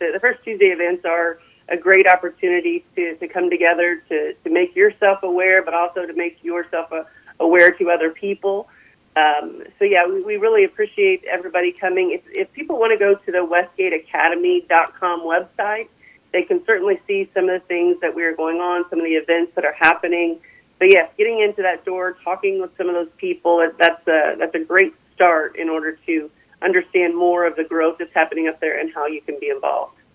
the First Tuesday events are a great opportunity to come together to make yourself aware, but also to make yourself aware to other people. So yeah, we really appreciate everybody coming. If people want to go to the westgateacademy.com website, they can certainly see some of the things that we are going on, some of the events that are happening. But yes, getting into that door, talking with some of those people, that's a great start in order to understand more of the growth that's happening up there and how you can be involved.